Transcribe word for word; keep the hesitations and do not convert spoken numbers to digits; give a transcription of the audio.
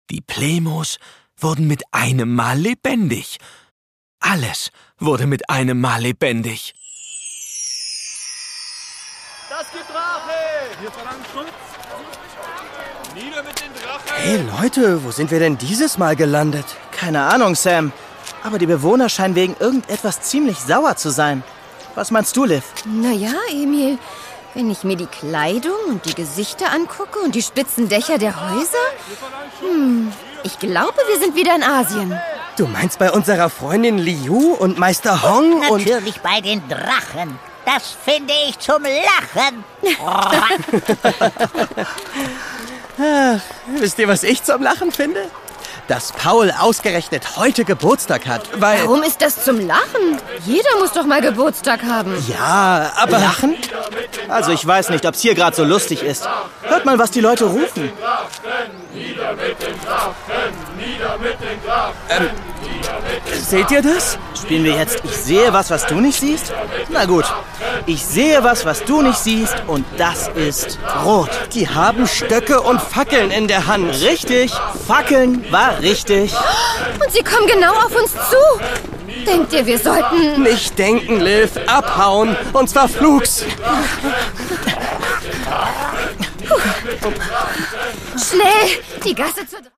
Die Plemos wurden mit einem Mal lebendig. Alles wurde mit einem Mal lebendig. Das gibt Rache! Wir verlangen Schutz! Nieder mit den Drachen! Hey Leute, wo sind wir denn dieses Mal gelandet? Keine Ahnung, Sam. Aber die Bewohner scheinen wegen irgendetwas ziemlich sauer zu sein. Was meinst du, Liv? Naja, Emil, wenn ich mir die Kleidung und die Gesichter angucke und die spitzen Dächer der Häuser, hm, ich glaube, wir sind wieder in Asien. Du meinst bei unserer Freundin Liu und Meister Hong und... Natürlich bei den Drachen. Das finde ich zum Lachen. Ach, wisst ihr, was ich zum Lachen finde? Dass Paul ausgerechnet heute Geburtstag hat, weil... Warum ist das zum Lachen? Jeder muss doch mal Geburtstag haben. Ja, aber... Lachen? Also ich weiß nicht, ob es hier gerade so lustig ist. Hört mal, was die Leute rufen. Ähm, seht ihr das? Spielen wir jetzt Ich sehe was, was du nicht siehst? Na gut. Ich sehe was, was du nicht siehst und das ist rot. Die haben Stöcke und Fackeln in der Hand. Richtig, Fackeln war richtig. Und sie kommen genau auf uns zu. Denkt ihr, wir sollten... Nicht denken, Liv. Abhauen. Und zwar flugs. Schnell, die Gasse zur...